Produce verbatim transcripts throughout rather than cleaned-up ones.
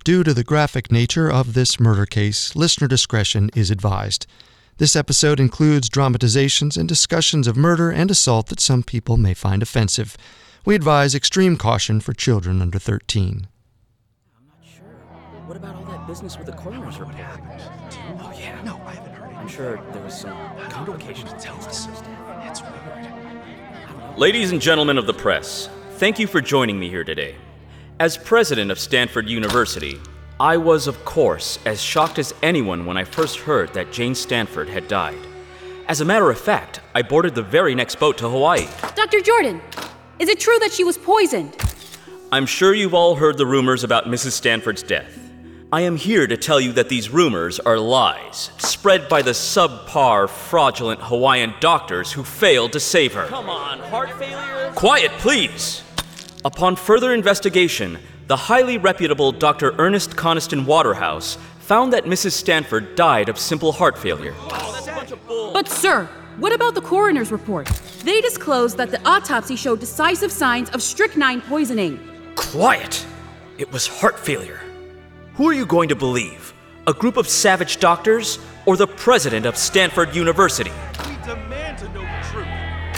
Due to the graphic nature of this murder case, listener discretion is advised. This episode includes dramatizations and discussions of murder and assault that some people may find offensive. We advise extreme caution for children under thirteen. I'm not sure. What about all that business with the coroner's report? Oh, yeah. No, I haven't heard it. I'm sure there was some complications. Tell us. It's weird. Ladies and gentlemen of the press, thank you for joining me here today. As president of Stanford University, I was, of course, as shocked as anyone when I first heard that Jane Stanford had died. As a matter of fact, I boarded the very next boat to Hawaii. Doctor Jordan, is it true that she was poisoned? I'm sure you've all heard the rumors about Missus Stanford's death. I am here to tell you that these rumors are lies, spread by the subpar, fraudulent Hawaiian doctors who failed to save her. Come on, heart failure? Quiet, please! Upon further investigation, the highly reputable Doctor Ernest Coniston Waterhouse found that Missus Stanford died of simple heart failure. Oh, that's a bunch of bull. But sir, what about the coroner's report? They disclosed that the autopsy showed decisive signs of strychnine poisoning. Quiet! It was heart failure. Who are you going to believe? A group of savage doctors or the president of Stanford University? We demand to know the truth.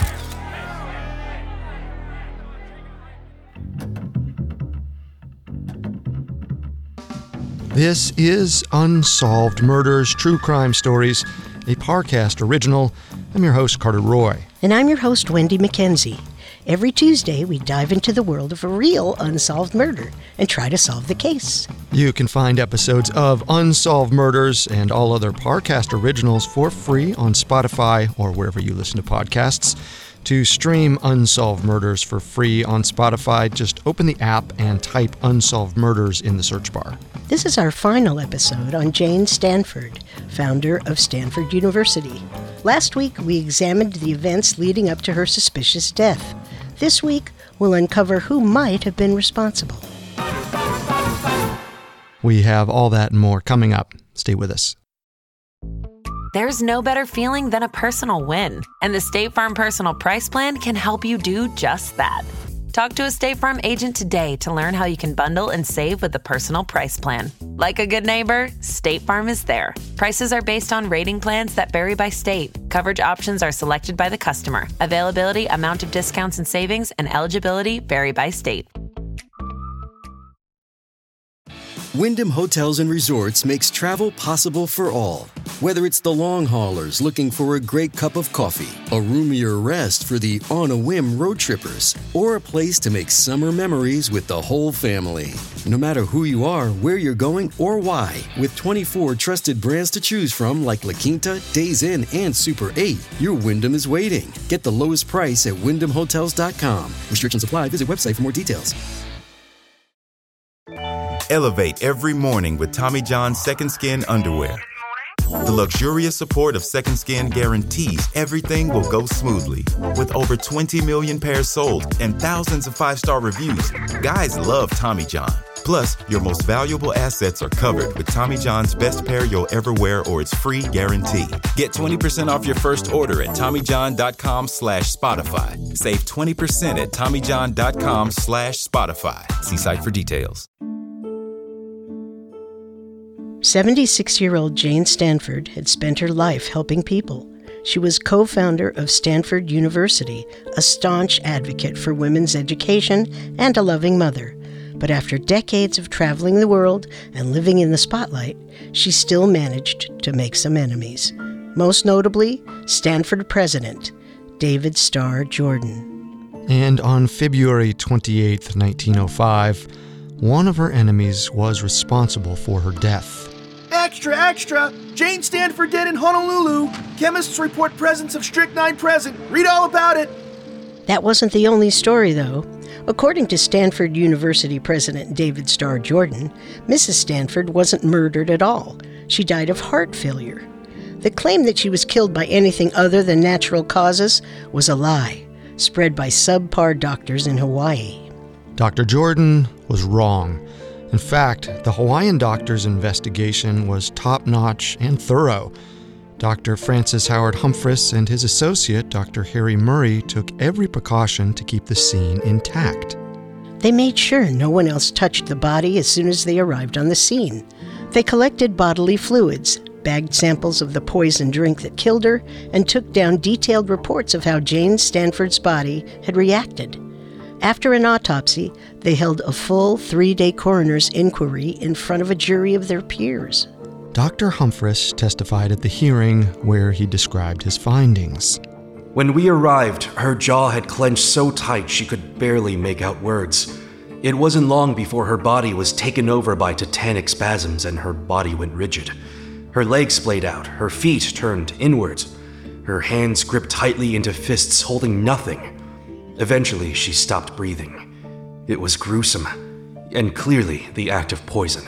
This is Unsolved Murders, True Crime Stories, a Parcast original. I'm your host, Carter Roy. And I'm your host, Wendy McKenzie. Every Tuesday, we dive into the world of a real unsolved murder and try to solve the case. You can find episodes of Unsolved Murders and all other Parcast originals for free on Spotify or wherever you listen to podcasts. To stream Unsolved Murders for free on Spotify, just open the app and type Unsolved Murders in the search bar. This is our final episode on Jane Stanford, founder of Stanford University. Last week, we examined the events leading up to her suspicious death. This week, we'll uncover who might have been responsible. We have all that and more coming up. Stay with us. There's no better feeling than a personal win, and the State Farm Personal Price Plan can help you do just that. Talk to a State Farm agent today to learn how you can bundle and save with the Personal Price Plan. Like a good neighbor, State Farm is there. Prices are based on rating plans that vary by state. Coverage options are selected by the customer. Availability, amount of discounts and savings, and eligibility vary by state. Wyndham Hotels and Resorts makes travel possible for all. Whether it's the long haulers looking for a great cup of coffee, a roomier rest for the on-a-whim road trippers, or a place to make summer memories with the whole family. No matter who you are, where you're going, or why, with twenty-four trusted brands to choose from like La Quinta, Days Inn, and Super eight, your Wyndham is waiting. Get the lowest price at wyndham hotels dot com. Restrictions apply. Visit website for more details. Elevate every morning with Tommy John's Second Skin underwear. The luxurious support of Second Skin guarantees everything will go smoothly. With over twenty million pairs sold and thousands of five-star reviews, guys love Tommy John. Plus, your most valuable assets are covered with Tommy John's best pair you'll ever wear or its free guarantee. Get twenty percent off your first order at TommyJohn.com slash Spotify. Save twenty percent at TommyJohn.com slash Spotify. See site for details. seventy-six-year-old Jane Stanford had spent her life helping people. She was co-founder of Stanford University, a staunch advocate for women's education and a loving mother. But after decades of traveling the world and living in the spotlight, she still managed to make some enemies. Most notably, Stanford president David Starr Jordan. And on February twenty-eighth, nineteen oh five, one of her enemies was responsible for her death. Extra, extra! Jane Stanford dead in Honolulu. Chemists report presence of strychnine present. Read all about it. That wasn't the only story, though. According to Stanford University President David Starr Jordan, Missus Stanford wasn't murdered at all. She died of heart failure. The claim that she was killed by anything other than natural causes was a lie, spread by subpar doctors in Hawaii. Doctor Jordan was wrong. In fact, the Hawaiian doctor's investigation was top-notch and thorough. Doctor Francis Howard Humphris and his associate, Doctor Harry Murray, took every precaution to keep the scene intact. They made sure no one else touched the body as soon as they arrived on the scene. They collected bodily fluids, bagged samples of the poison drink that killed her, and took down detailed reports of how Jane Stanford's body had reacted. After an autopsy, they held a full three-day coroner's inquiry in front of a jury of their peers. Doctor Humphris testified at the hearing where he described his findings. When we arrived, her jaw had clenched so tight she could barely make out words. It wasn't long before her body was taken over by tetanic spasms and her body went rigid. Her legs splayed out, her feet turned inwards. Her hands gripped tightly into fists holding nothing. Eventually, she stopped breathing. It was gruesome, and clearly the act of poison.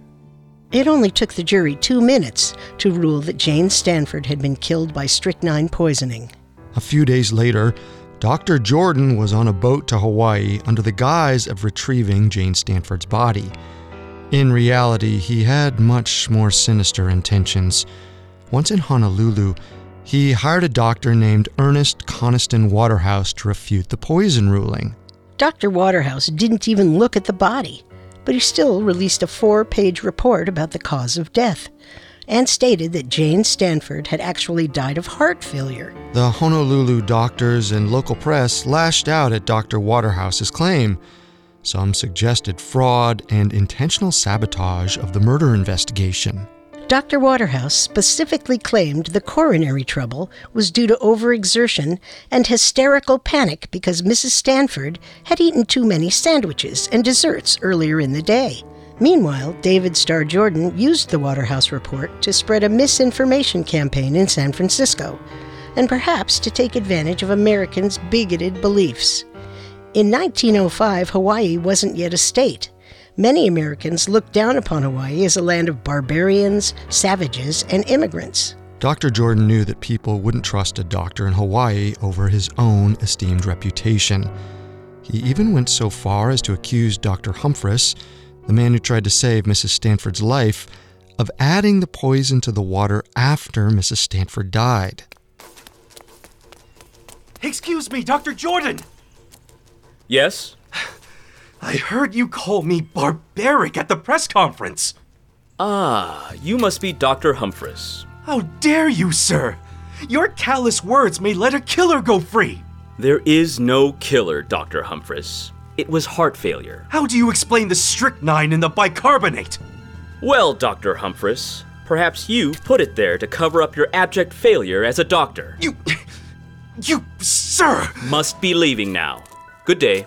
It only took the jury two minutes to rule that Jane Stanford had been killed by strychnine poisoning. A few days later, Doctor Jordan was on a boat to Hawaii under the guise of retrieving Jane Stanford's body. In reality, he had much more sinister intentions. Once in Honolulu, he hired a doctor named Ernest Coniston Waterhouse to refute the poison ruling. Doctor Waterhouse didn't even look at the body, but he still released a four-page report about the cause of death, and stated that Jane Stanford had actually died of heart failure. The Honolulu doctors and local press lashed out at Doctor Waterhouse's claim. Some suggested fraud and intentional sabotage of the murder investigation. Doctor Waterhouse specifically claimed the coronary trouble was due to overexertion and hysterical panic because Missus Stanford had eaten too many sandwiches and desserts earlier in the day. Meanwhile, David Starr Jordan used the Waterhouse report to spread a misinformation campaign in San Francisco, and perhaps to take advantage of Americans' bigoted beliefs. In nineteen oh five, Hawaii wasn't yet a state. Many Americans looked down upon Hawaii as a land of barbarians, savages, and immigrants. Doctor Jordan knew that people wouldn't trust a doctor in Hawaii over his own esteemed reputation. He even went so far as to accuse Doctor Humphris, the man who tried to save Missus Stanford's life, of adding the poison to the water after Missus Stanford died. Excuse me, Doctor Jordan! Yes? I heard you call me barbaric at the press conference. Ah, you must be Doctor Humphris. How dare you, sir? Your callous words may let a killer go free. There is no killer, Doctor Humphris. It was heart failure. How do you explain the strychnine in the bicarbonate? Well, Doctor Humphris, perhaps you put it there to cover up your abject failure as a doctor. You... you... sir! Must be leaving now. Good day.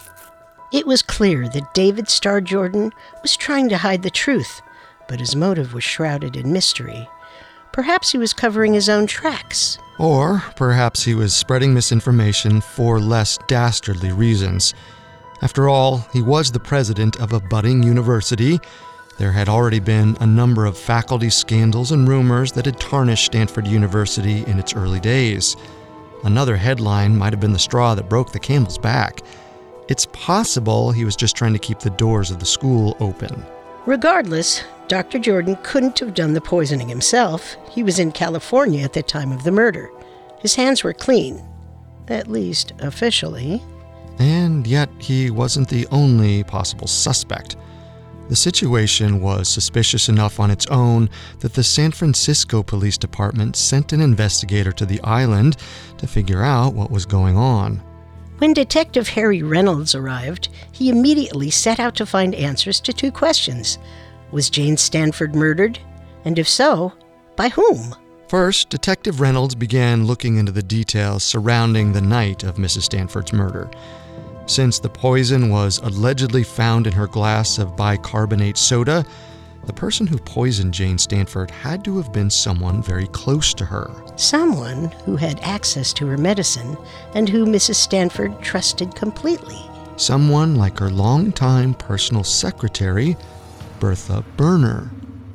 It was clear that David Starr Jordan was trying to hide the truth, but his motive was shrouded in mystery. Perhaps he was covering his own tracks. Or perhaps he was spreading misinformation for less dastardly reasons. After all, he was the president of a budding university. There had already been a number of faculty scandals and rumors that had tarnished Stanford University in its early days. Another headline might have been the straw that broke the camel's back. It's possible he was just trying to keep the doors of the school open. Regardless, Doctor Jordan couldn't have done the poisoning himself. He was in California at the time of the murder. His hands were clean, at least officially. And yet he wasn't the only possible suspect. The situation was suspicious enough on its own that the San Francisco Police Department sent an investigator to the island to figure out what was going on. When Detective Harry Reynolds arrived, he immediately set out to find answers to two questions. Was Jane Stanford murdered? And if so, by whom? First, Detective Reynolds began looking into the details surrounding the night of Missus Stanford's murder. Since the poison was allegedly found in her glass of bicarbonate soda, the person who poisoned Jane Stanford had to have been someone very close to her. Someone who had access to her medicine and who Missus Stanford trusted completely. Someone like her longtime personal secretary, Bertha Berner.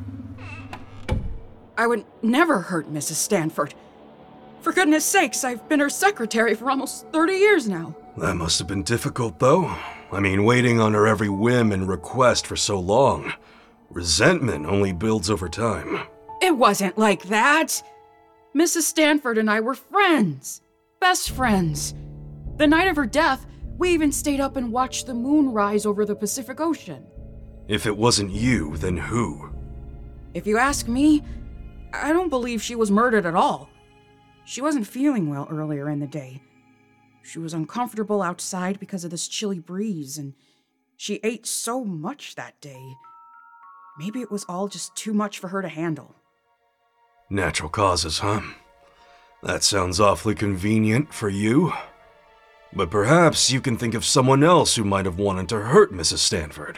I would never hurt Missus Stanford. For goodness sakes, I've been her secretary for almost thirty years now. That must have been difficult, though. I mean, waiting on her every whim and request for so long. Resentment only builds over time. It wasn't like that. Missus Stanford and I were friends. Best friends. The night of her death, We even stayed up and watched the moon rise over the Pacific Ocean. If it wasn't you, then who? If you ask me, I don't believe she was murdered at all. She wasn't feeling well earlier in the day. She was uncomfortable outside because of this chilly breeze, and she ate so much that day. Maybe it was all just too much for her to handle. Natural causes, huh? That sounds awfully convenient for you. But perhaps you can think of someone else who might have wanted to hurt Missus Stanford.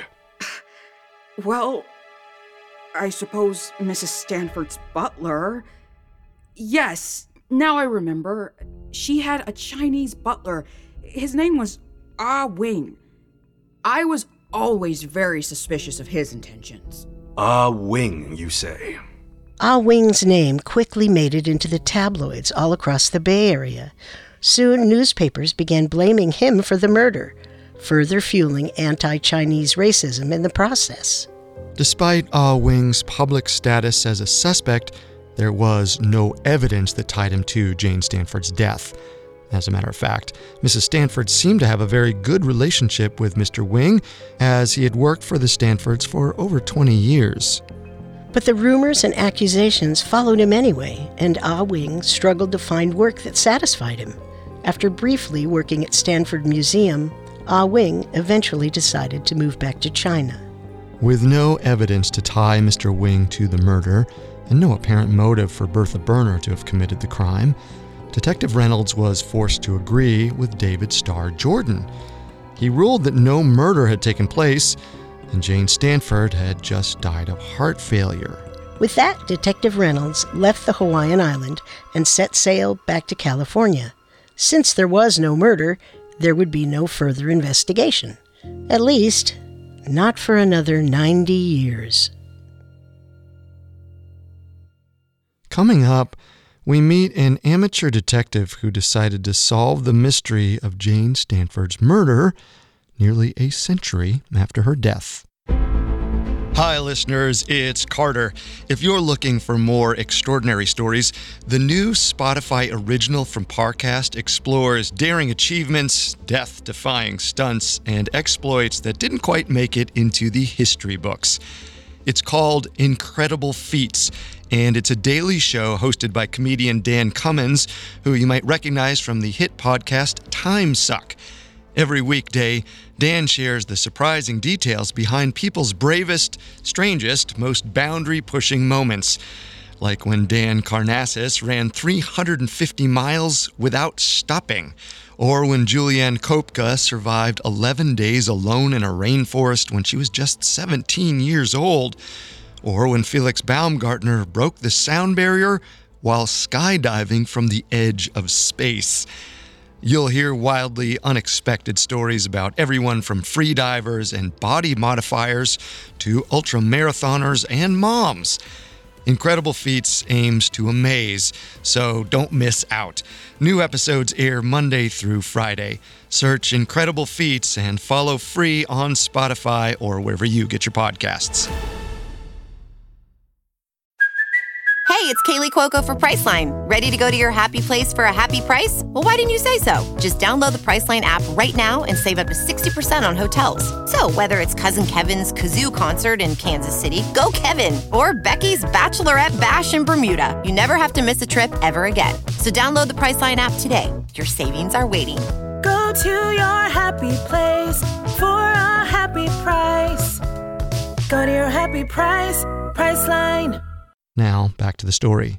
Well, I suppose Missus Stanford's butler. Yes, now I remember. She had a Chinese butler. His name was Ah Wing. I was always very suspicious of his intentions. Ah Wing, you say? Ah Wing's name quickly made it into the tabloids all across the Bay Area. Soon, newspapers began blaming him for the murder, further fueling anti-Chinese racism in the process. Despite Ah Wing's public status as a suspect, there was no evidence that tied him to Jane Stanford's death. As a matter of fact, Missus Stanford seemed to have a very good relationship with Mister Wing, as he had worked for the Stanfords for over twenty years. But the rumors and accusations followed him anyway, and Ah Wing struggled to find work that satisfied him. After briefly working at Stanford Museum, Ah Wing eventually decided to move back to China. With no evidence to tie Mister Wing to the murder, and no apparent motive for Bertha Berner to have committed the crime, Detective Reynolds was forced to agree with David Starr Jordan. He ruled that no murder had taken place, and Jane Stanford had just died of heart failure. With that, Detective Reynolds left the Hawaiian island and set sail back to California. Since there was no murder, there would be no further investigation. At least, not for another ninety years. Coming up, we meet an amateur detective who decided to solve the mystery of Jane Stanford's murder nearly a century after her death. Hi, listeners, it's Carter. If you're looking for more extraordinary stories, the new Spotify original from Parcast explores daring achievements, death-defying stunts, and exploits that didn't quite make it into the history books. It's called Incredible Feats, and it's a daily show hosted by comedian Dan Cummins, who you might recognize from the hit podcast Time Suck. Every weekday, Dan shares the surprising details behind people's bravest, strangest, most boundary-pushing moments. Like when Dan Karnassus ran three hundred fifty miles without stopping, or when Julianne Kopka survived eleven days alone in a rainforest when she was just seventeen years old, or when Felix Baumgartner broke the sound barrier while skydiving from the edge of space. You'll hear wildly unexpected stories about everyone from freedivers and body modifiers to ultramarathoners and moms. Incredible Feats aims to amaze, so don't miss out. New episodes air Monday through Friday. Search Incredible Feats and follow free on Spotify or wherever you get your podcasts. Hey, it's Kaylee Cuoco for Priceline. Ready to go to your happy place for a happy price? Well, why didn't you say so? Just download the Priceline app right now and save up to sixty percent on hotels. So whether it's Cousin Kevin's Kazoo Concert in Kansas City, go Kevin, or Becky's Bachelorette Bash in Bermuda, you never have to miss a trip ever again. So download the Priceline app today. Your savings are waiting. Go to your happy place for a happy price. Go to your happy price, Priceline. Now, back to the story.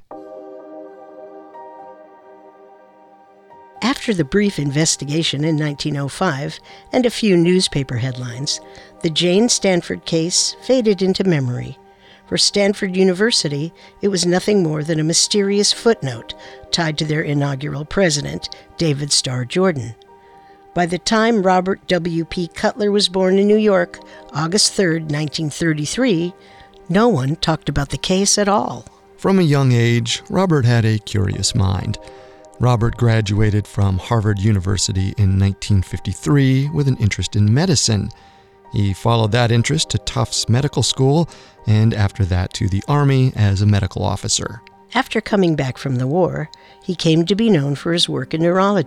After the brief investigation in nineteen oh five and a few newspaper headlines, the Jane Stanford case faded into memory. For Stanford University, it was nothing more than a mysterious footnote tied to their inaugural president, David Starr Jordan. By the time Robert W P Cutler was born in New York, August third, nineteen thirty-three, no one talked about the case at all. From a young age, Robert had a curious mind. Robert graduated from Harvard University in nineteen fifty-three with an interest in medicine. He followed that interest to Tufts Medical School and after that to the Army as a medical officer. After coming back from the war, he came to be known for his work in neurology,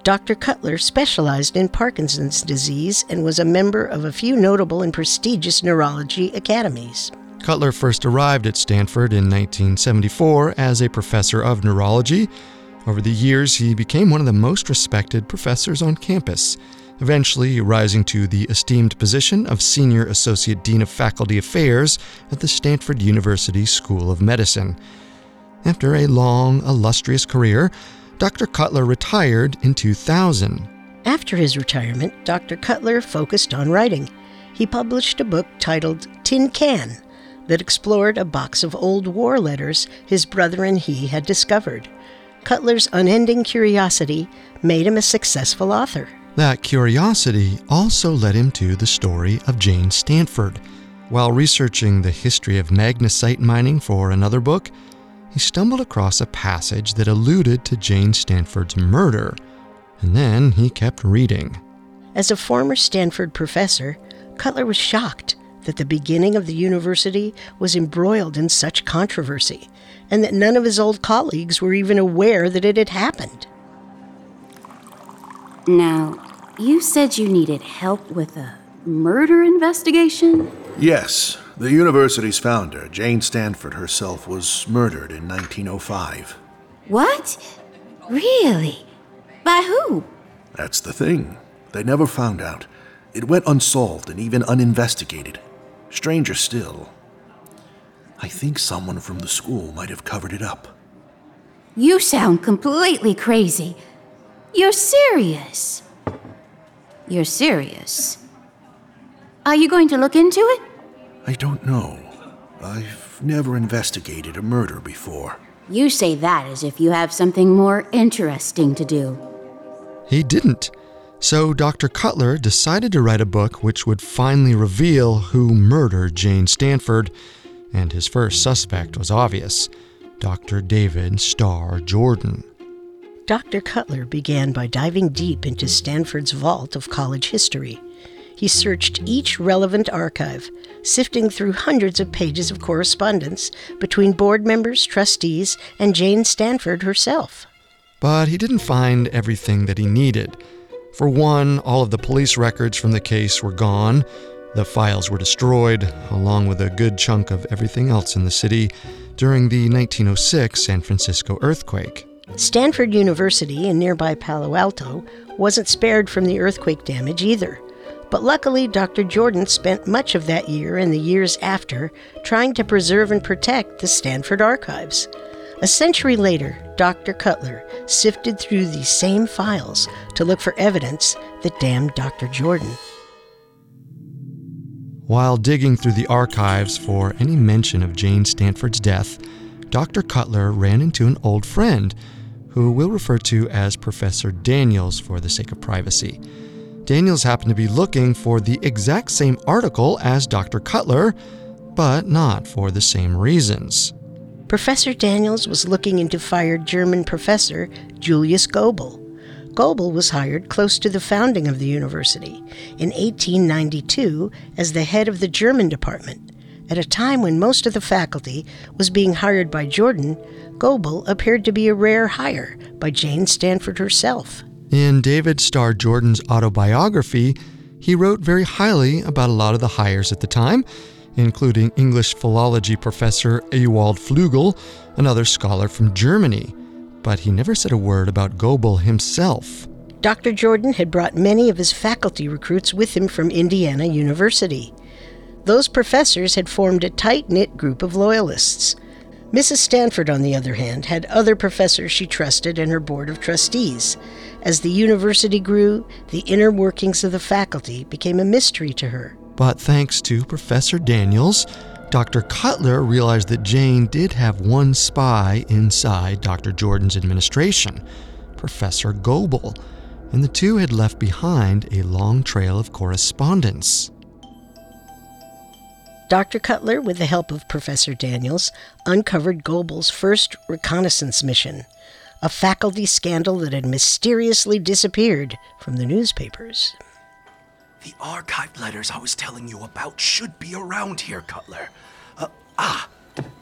Doctor Cutler specialized in Parkinson's disease and was a member of a few notable and prestigious neurology academies. Cutler first arrived at Stanford in nineteen seventy-four as a professor of neurology. Over the years, he became one of the most respected professors on campus, eventually rising to the esteemed position of Senior Associate Dean of Faculty Affairs at the Stanford University School of Medicine. After a long, illustrious career, Doctor Cutler retired in two thousand. After his retirement, Doctor Cutler focused on writing. He published a book titled Tin Can that explored a box of old war letters his brother and he had discovered. Cutler's unending curiosity made him a successful author. That curiosity also led him to the story of Jane Stanford. While researching the history of magnesite mining for another book, he stumbled across a passage that alluded to Jane Stanford's murder, and then he kept reading. As a former Stanford professor, Cutler was shocked that the beginning of the university was embroiled in such controversy, and that none of his old colleagues were even aware that it had happened. Now, you said you needed help with a murder investigation? Yes. The university's founder, Jane Stanford herself, was murdered in nineteen oh five. What? Really? By who? That's the thing. They never found out. It went unsolved and even uninvestigated. Stranger still, I think someone from the school might have covered it up. You sound completely crazy. You're serious. You're serious. Are you going to look into it? I don't know. I've never investigated a murder before. You say that as if you have something more interesting to do. He didn't. So Doctor Cutler decided to write a book which would finally reveal who murdered Jane Stanford, and his first suspect was obvious: Doctor David Starr Jordan. Doctor Cutler began by diving deep into Stanford's vault of college history. He searched each relevant archive, sifting through hundreds of pages of correspondence between board members, trustees, and Jane Stanford herself. But he didn't find everything that he needed. For one, all of the police records from the case were gone. The files were destroyed, along with a good chunk of everything else in the city during the nineteen oh six San Francisco earthquake. Stanford University in nearby Palo Alto wasn't spared from the earthquake damage either. But luckily, Doctor Jordan spent much of that year and the years after trying to preserve and protect the Stanford archives. A century later, Doctor Cutler sifted through these same files to look for evidence that damned Doctor Jordan. While digging through the archives for any mention of Jane Stanford's death, Doctor Cutler ran into an old friend, who we'll refer to as Professor Daniels for the sake of privacy. Daniels happened to be looking for the exact same article as Doctor Cutler, but not for the same reasons. Professor Daniels was looking into fired German professor Julius Goebel. Goebel was hired close to the founding of the university in eighteen ninety-two as the head of the German department. At a time when most of the faculty was being hired by Jordan, Goebel appeared to be a rare hire by Jane Stanford herself. In David Starr Jordan's autobiography, he wrote very highly about a lot of the hires at the time, including English philology professor Ewald Flügel, another scholar from Germany. But he never said a word about Goebel himself. Doctor Jordan had brought many of his faculty recruits with him from Indiana University. Those professors had formed a tight-knit group of loyalists. Missus Stanford, on the other hand, had other professors she trusted in her board of trustees. As the university grew, the inner workings of the faculty became a mystery to her. But thanks to Professor Daniels, Doctor Cutler realized that Jane did have one spy inside Doctor Jordan's administration, Professor Goebel, and the two had left behind a long trail of correspondence. Doctor Cutler, with the help of Professor Daniels, uncovered Goebel's first reconnaissance mission, a faculty scandal that had mysteriously disappeared from the newspapers. The archived letters I was telling you about should be around here, Cutler. Uh, ah!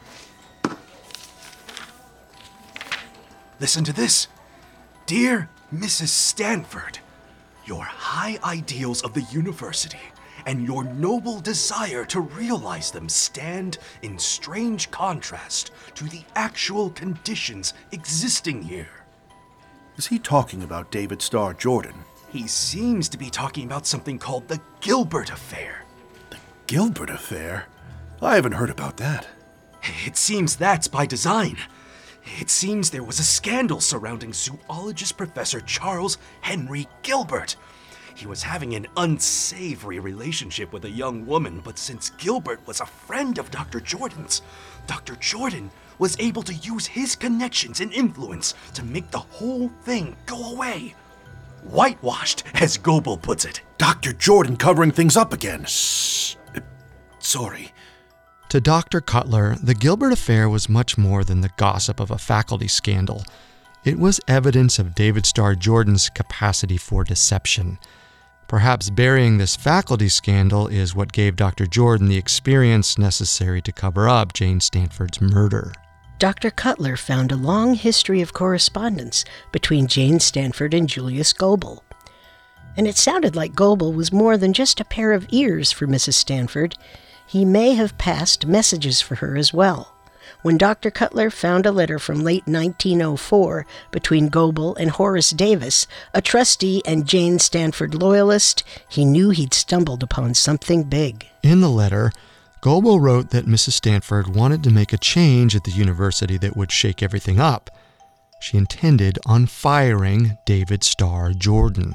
Listen to this. Dear Missus Stanford, your high ideals of the university and your noble desire to realize them stand in strange contrast to the actual conditions existing here. Is he talking about David Starr Jordan? He seems to be talking about something called the Gilbert Affair. The Gilbert Affair? I haven't heard about that. It seems that's by design. It seems there was a scandal surrounding zoologist Professor Charles Henry Gilbert. He was having an unsavory relationship with a young woman, but since Gilbert was a friend of Doctor Jordan's, Doctor Jordan was able to use his connections and influence to make the whole thing go away. Whitewashed, as Goebel puts it. Doctor Jordan covering things up again. Shh. Uh, sorry. To Doctor Cutler, the Gilbert Affair was much more than the gossip of a faculty scandal. It was evidence of David Starr Jordan's capacity for deception. Perhaps burying this faculty scandal is what gave Doctor Jordan the experience necessary to cover up Jane Stanford's murder. Doctor Cutler found a long history of correspondence between Jane Stanford and Julius Goebel. And it sounded like Goebel was more than just a pair of ears for Missus Stanford. He may have passed messages for her as well. When Doctor Cutler found a letter from late nineteen oh four between Goebel and Horace Davis, a trustee and Jane Stanford loyalist, he knew he'd stumbled upon something big. In the letter, Goebel wrote that Missus Stanford wanted to make a change at the university that would shake everything up. She intended on firing David Starr Jordan.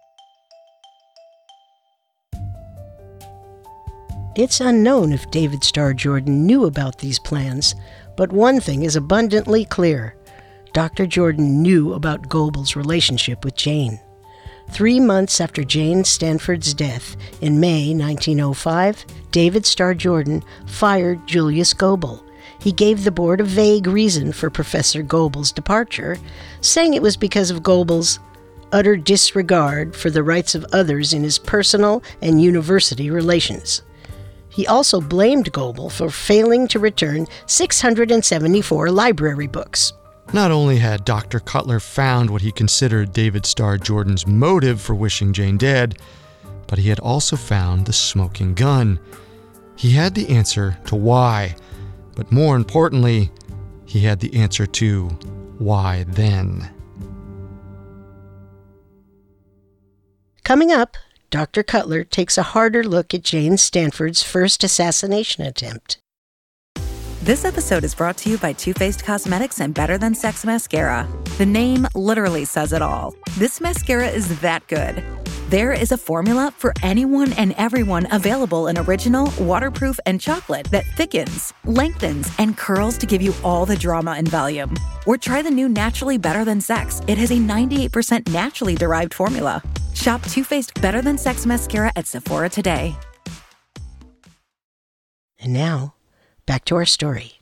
It's unknown if David Starr Jordan knew about these plans, but one thing is abundantly clear. Doctor Jordan knew about Goebel's relationship with Jane. Three months after Jane Stanford's death, in May nineteen oh five, David Starr Jordan fired Julius Goebel. He gave the board a vague reason for Professor Goebel's departure, saying it was because of Goebel's utter disregard for the rights of others in his personal and university relations. He also blamed Goebel for failing to return six hundred seventy-four library books. Not only had Doctor Cutler found what he considered David Starr Jordan's motive for wishing Jane dead, but he had also found the smoking gun. He had the answer to why, but more importantly, he had the answer to why then. Coming up, Doctor Cutler takes a harder look at Jane Stanford's first assassination attempt. This episode is brought to you by Too Faced Cosmetics and Better Than Sex Mascara. The name literally says it all. This mascara is that good. There is a formula for anyone and everyone available in original, waterproof, and chocolate that thickens, lengthens, and curls to give you all the drama and volume. Or try the new Naturally Better Than Sex. It has a ninety-eight percent naturally derived formula. Shop Too Faced Better Than Sex Mascara at Sephora today. And now, back to our story.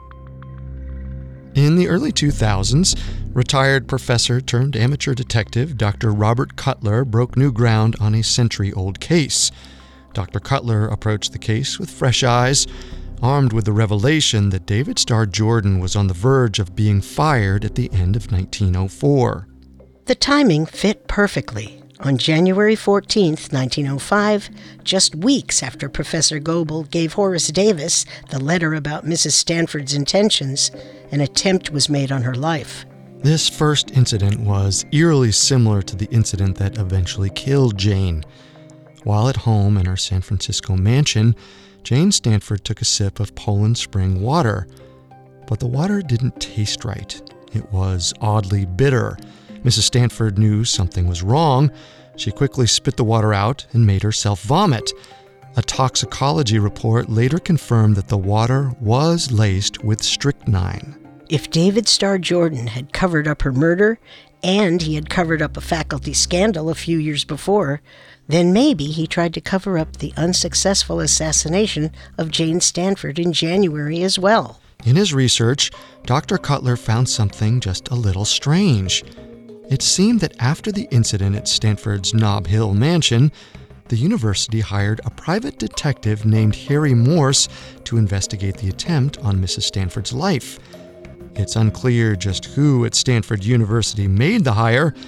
In the early two thousands, retired professor turned amateur detective Doctor Robert Cutler broke new ground on a century-old case. Doctor Cutler approached the case with fresh eyes, armed with the revelation that David Starr Jordan was on the verge of being fired at the end of nineteen oh four. The timing fit perfectly. On January fourteenth, nineteen oh five, just weeks after Professor Goebel gave Horace Davis the letter about Missus Stanford's intentions, an attempt was made on her life. This first incident was eerily similar to the incident that eventually killed Jane. While at home in her San Francisco mansion, Jane Stanford took a sip of Poland Spring water. But the water didn't taste right. It was oddly bitter. Missus Stanford knew something was wrong. She quickly spit the water out and made herself vomit. A toxicology report later confirmed that the water was laced with strychnine. If David Starr Jordan had covered up her murder, and he had covered up a faculty scandal a few years before, then maybe he tried to cover up the unsuccessful assassination of Jane Stanford in January as well. In his research, Doctor Cutler found something just a little strange. It seemed that after the incident at Stanford's Nob Hill mansion, the university hired a private detective named Harry Morse to investigate the attempt on Missus Stanford's life. It's unclear just who at Stanford University made the hire,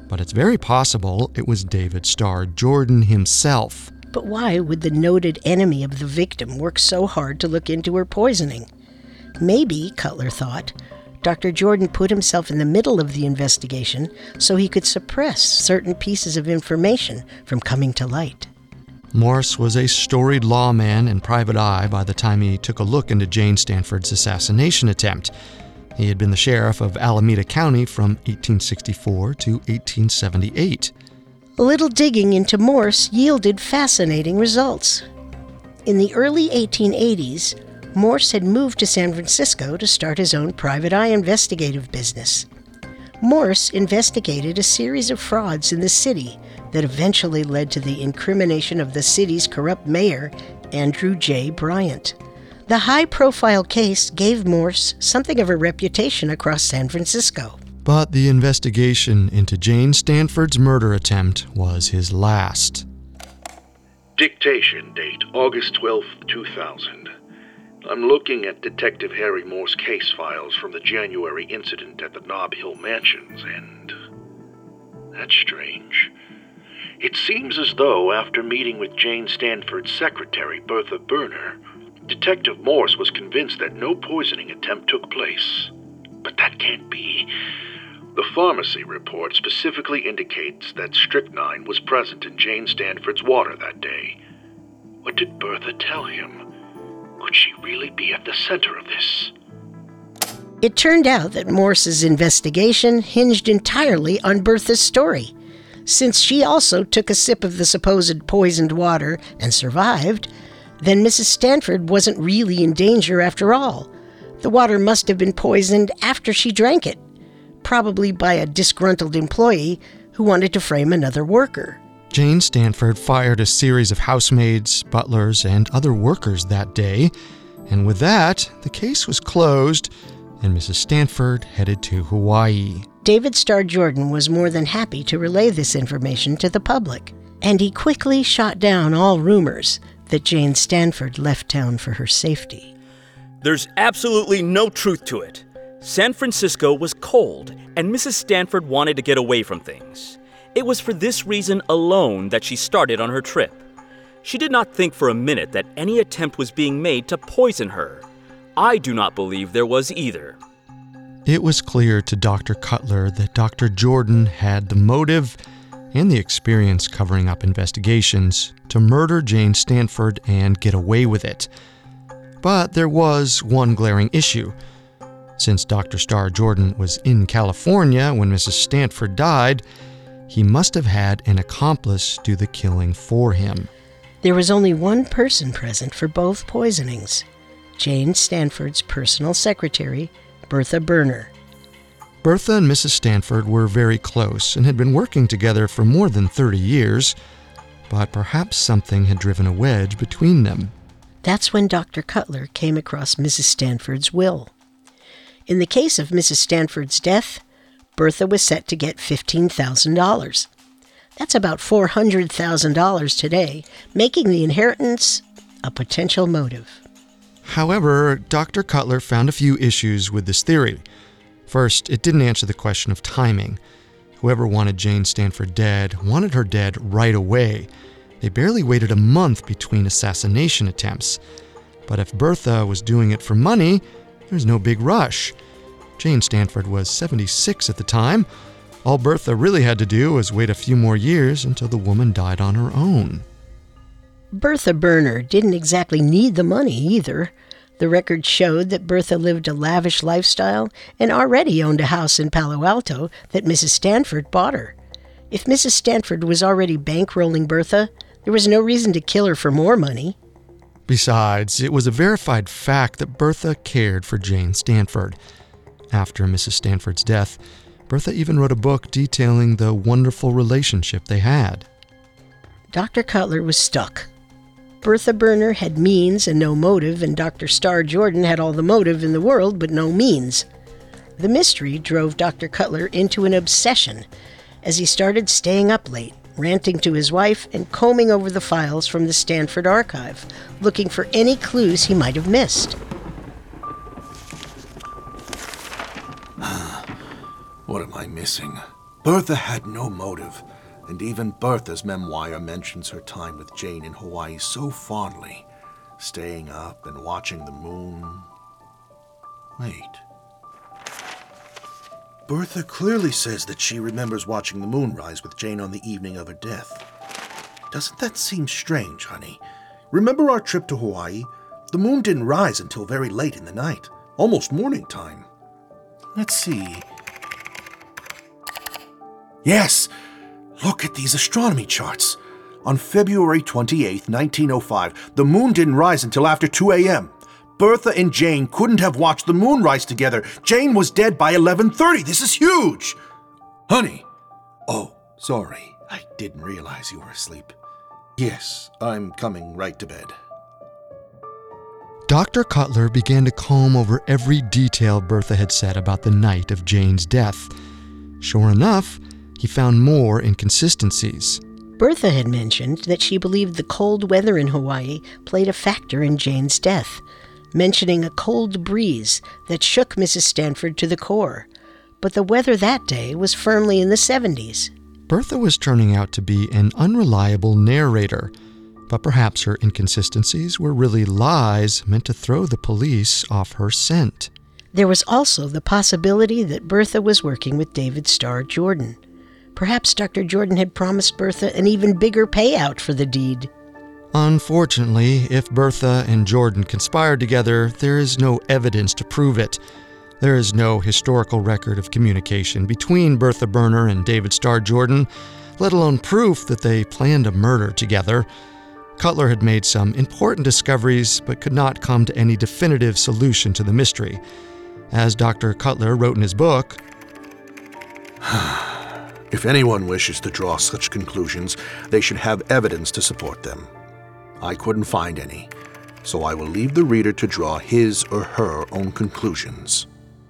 but it's very possible it was David Starr Jordan himself. But why would the noted enemy of the victim work so hard to look into her poisoning? Maybe, Cutler thought, Doctor Jordan put himself in the middle of the investigation so he could suppress certain pieces of information from coming to light. Morse was a storied lawman and private eye by the time he took a look into Jane Stanford's assassination attempt. He had been the sheriff of Alameda County from eighteen sixty-four to eighteen seventy-eight. A little digging into Morse yielded fascinating results. In the early eighteen eighties, Morse had moved to San Francisco to start his own private eye investigative business. Morse investigated a series of frauds in the city that eventually led to the incrimination of the city's corrupt mayor, Andrew J. Bryant. The high-profile case gave Morse something of a reputation across San Francisco. But the investigation into Jane Stanford's murder attempt was his last. Dictation date August twelfth, two thousand. I'm looking at Detective Harry Moore's case files from the January incident at the Nob Hill Mansions, and that's strange. It seems as though after meeting with Jane Stanford's secretary, Bertha Berner, Detective Morse was convinced that no poisoning attempt took place. But that can't be. The pharmacy report specifically indicates that strychnine was present in Jane Stanford's water that day. What did Bertha tell him? Could she really be at the center of this? It turned out that Morse's investigation hinged entirely on Bertha's story. Since she also took a sip of the supposed poisoned water and survived, then Missus Stanford wasn't really in danger after all. The water must have been poisoned after she drank it, probably by a disgruntled employee who wanted to frame another worker. Jane Stanford fired a series of housemaids, butlers, and other workers that day, and with that, the case was closed, and Missus Stanford headed to Hawaii. David Starr Jordan was more than happy to relay this information to the public, and he quickly shot down all rumors that Jane Stanford left town for her safety. There's absolutely no truth to it. San Francisco was cold, and Missus Stanford wanted to get away from things. It was for this reason alone that she started on her trip. She did not think for a minute that any attempt was being made to poison her. I do not believe there was either. It was clear to Doctor Cutler that Doctor Jordan had the motive and the experience covering up investigations to murder Jane Stanford and get away with it. But there was one glaring issue. Since Doctor Starr Jordan was in California when Missus Stanford died, he must have had an accomplice do the killing for him. There was only one person present for both poisonings, Jane Stanford's personal secretary, Bertha Berner. Bertha and Missus Stanford were very close and had been working together for more than thirty years, but perhaps something had driven a wedge between them. That's when Doctor Cutler came across Missus Stanford's will. In the case of Missus Stanford's death, Bertha was set to get fifteen thousand dollars. That's about four hundred thousand dollars today, making the inheritance a potential motive. However, Doctor Cutler found a few issues with this theory. First, it didn't answer the question of timing. Whoever wanted Jane Stanford dead wanted her dead right away. They barely waited a month between assassination attempts. But if Bertha was doing it for money, there was no big rush. Jane Stanford was seventy-six at the time. All Bertha really had to do was wait a few more years until the woman died on her own. Bertha Berner didn't exactly need the money either. The records showed that Bertha lived a lavish lifestyle and already owned a house in Palo Alto that Missus Stanford bought her. If Missus Stanford was already bankrolling Bertha, there was no reason to kill her for more money. Besides, it was a verified fact that Bertha cared for Jane Stanford. After Missus Stanford's death, Bertha even wrote a book detailing the wonderful relationship they had. Doctor Cutler was stuck. Bertha Berner had means and no motive, and Doctor Starr Jordan had all the motive in the world but no means. The mystery drove Doctor Cutler into an obsession as he started staying up late, ranting to his wife and combing over the files from the Stanford archive, looking for any clues he might have missed. What am I missing? Bertha had no motive, and even Bertha's memoir mentions her time with Jane in Hawaii so fondly, staying up and watching the moon. Wait. Bertha clearly says that she remembers watching the moon rise with Jane on the evening of her death. Doesn't that seem strange, honey? Remember our trip to Hawaii? The moon didn't rise until very late in the night, almost morning time. Let's see. Yes! Look at these astronomy charts. On February twenty-eighth, nineteen oh five, the moon didn't rise until after two a.m. Bertha and Jane couldn't have watched the moon rise together. Jane was dead by eleven thirty. This is huge! Honey! Oh, sorry. I didn't realize you were asleep. Yes, I'm coming right to bed. Doctor Cutler began to comb over every detail Bertha had said about the night of Jane's death. Sure enough, he found more inconsistencies. Bertha had mentioned that she believed the cold weather in Hawaii played a factor in Jane's death, mentioning a cold breeze that shook Missus Stanford to the core. But the weather that day was firmly in the seventies. Bertha was turning out to be an unreliable narrator, but perhaps her inconsistencies were really lies meant to throw the police off her scent. There was also the possibility that Bertha was working with David Starr Jordan. Perhaps Doctor Jordan had promised Bertha an even bigger payout for the deed. Unfortunately, if Bertha and Jordan conspired together, there is no evidence to prove it. There is no historical record of communication between Bertha Berner and David Starr Jordan, let alone proof that they planned a murder together. Cutler had made some important discoveries, but could not come to any definitive solution to the mystery. As Doctor Cutler wrote in his book, if anyone wishes to draw such conclusions, they should have evidence to support them. I couldn't find any, so I will leave the reader to draw his or her own conclusions.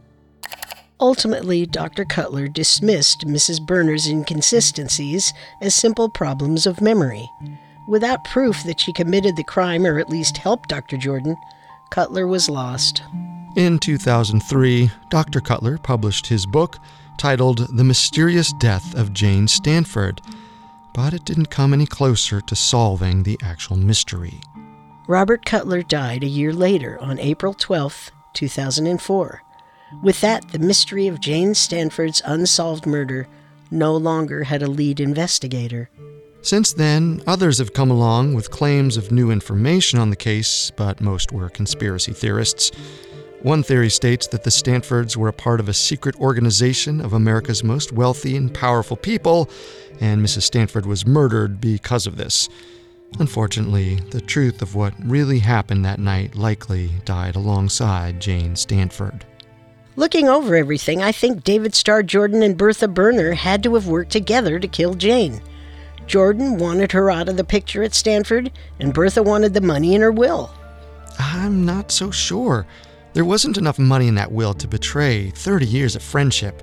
Ultimately, Doctor Cutler dismissed Missus Berner's inconsistencies as simple problems of memory. Without proof that she committed the crime or at least helped Doctor Jordan, Cutler was lost. In two thousand three, Doctor Cutler published his book titled The Mysterious Death of Jane Stanford, but it didn't come any closer to solving the actual mystery. Robert Cutler died a year later on April twelfth, two thousand four. With that, the mystery of Jane Stanford's unsolved murder no longer had a lead investigator. Since then, others have come along with claims of new information on the case, but most were conspiracy theorists. One theory states that the Stanfords were a part of a secret organization of America's most wealthy and powerful people, and Missus Stanford was murdered because of this. Unfortunately, the truth of what really happened that night likely died alongside Jane Stanford. Looking over everything, I think David Starr Jordan and Bertha Berner had to have worked together to kill Jane. Jordan wanted her out of the picture at Stanford, and Bertha wanted the money in her will. I'm not so sure. There wasn't enough money in that will to betray thirty years of friendship.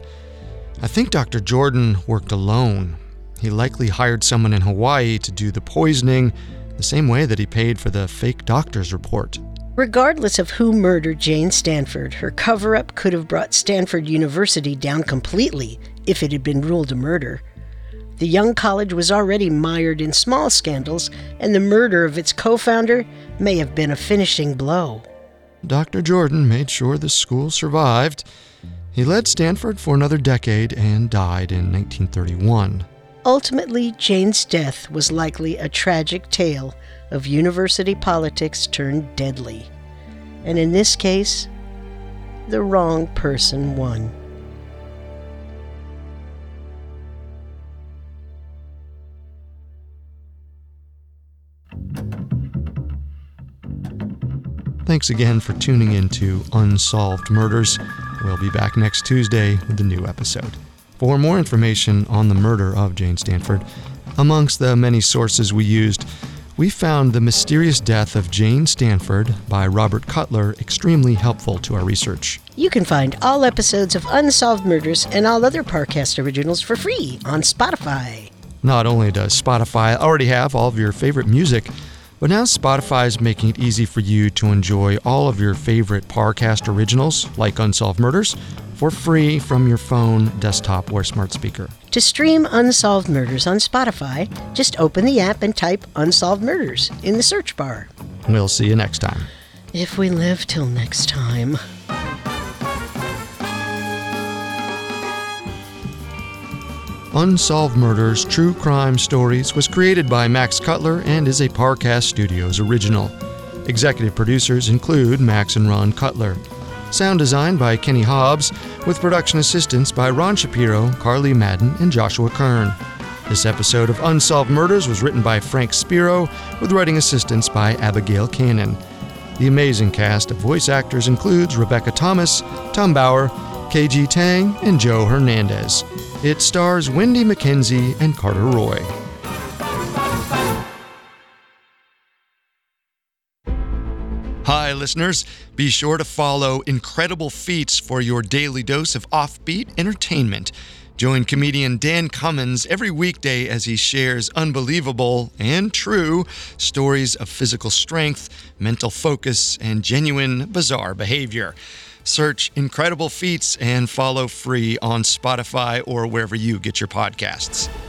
I think Doctor Jordan worked alone. He likely hired someone in Hawaii to do the poisoning, the same way that he paid for the fake doctor's report. Regardless of who murdered Jane Stanford, her cover-up could have brought Stanford University down completely if it had been ruled a murder. The young college was already mired in small scandals, and the murder of its co-founder may have been a finishing blow. Doctor Jordan made sure the school survived. He led Stanford for another decade and died in nineteen thirty-one. Ultimately, Jane's death was likely a tragic tale of university politics turned deadly. And in this case, the wrong person won. Thanks again for tuning in to Unsolved Murders. We'll be back next Tuesday with a new episode. For more information on the murder of Jane Stanford, amongst the many sources we used, we found The Mysterious Death of Jane Stanford by Robert Cutler extremely helpful to our research. You can find all episodes of Unsolved Murders and all other Parcast originals for free on Spotify. Not only does Spotify already have all of your favorite music, but now Spotify is making it easy for you to enjoy all of your favorite Parcast originals, like Unsolved Murders, for free from your phone, desktop, or smart speaker. To stream Unsolved Murders on Spotify, just open the app and type Unsolved Murders in the search bar. We'll see you next time. If we live till next time. Unsolved Murders True Crime Stories was created by Max Cutler and is a Parcast Studios original. Executive producers include Max and Ron Cutler. Sound design by Kenny Hobbs, with production assistance by Ron Shapiro, Carly Madden, and Joshua Kern. This episode of Unsolved Murders was written by Frank Spiro, with writing assistance by Abigail Cannon. The amazing cast of voice actors includes Rebecca Thomas, Tom Bauer, K G Tang, and Joe Hernandez. It stars Wendy McKenzie and Carter Roy. Hi, listeners. Be sure to follow Incredible Feats for your daily dose of offbeat entertainment. Join comedian Dan Cummins every weekday as he shares unbelievable and true stories of physical strength, mental focus, and genuine bizarre behavior. Search Incredible Feats and follow free on Spotify or wherever you get your podcasts.